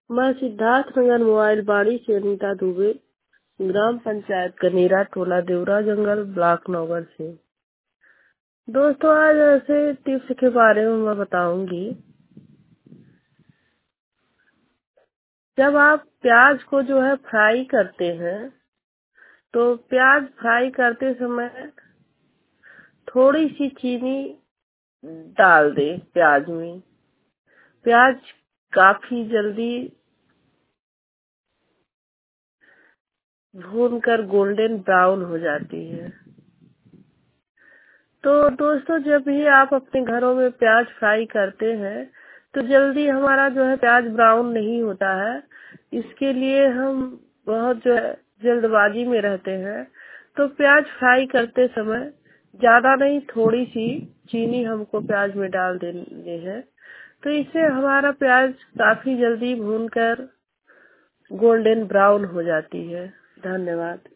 मैं सिद्धार्थनगर मोबाइल बाड़ी से अनीता दुबे, ग्राम पंचायत कनेरा, टोला देवरा जंगल, ब्लॉक नौगढ़ से। दोस्तों, आज ऐसे टिप्स के बारे में मैं बताऊंगी। जब आप प्याज को जो है फ्राई करते हैं, तो प्याज फ्राई करते समय थोड़ी सी चीनी डाल दें प्याज में। प्याज काफी जल्दी भूनकर गोल्डन ब्राउन हो जाती है। तो दोस्तों, जब भी आप अपने घरों में प्याज फ्राई करते हैं तो जल्दी हमारा जो है प्याज ब्राउन नहीं होता है। इसके लिए हम बहुत जो है जल्दबाजी में रहते हैं। तो प्याज फ्राई करते समय ज्यादा नहीं, थोड़ी सी चीनी हमको प्याज में डाल देनी है। तो इससे हमारा प्याज काफी जल्दी भूनकर गोल्डन ब्राउन हो जाती है। धन्यवाद।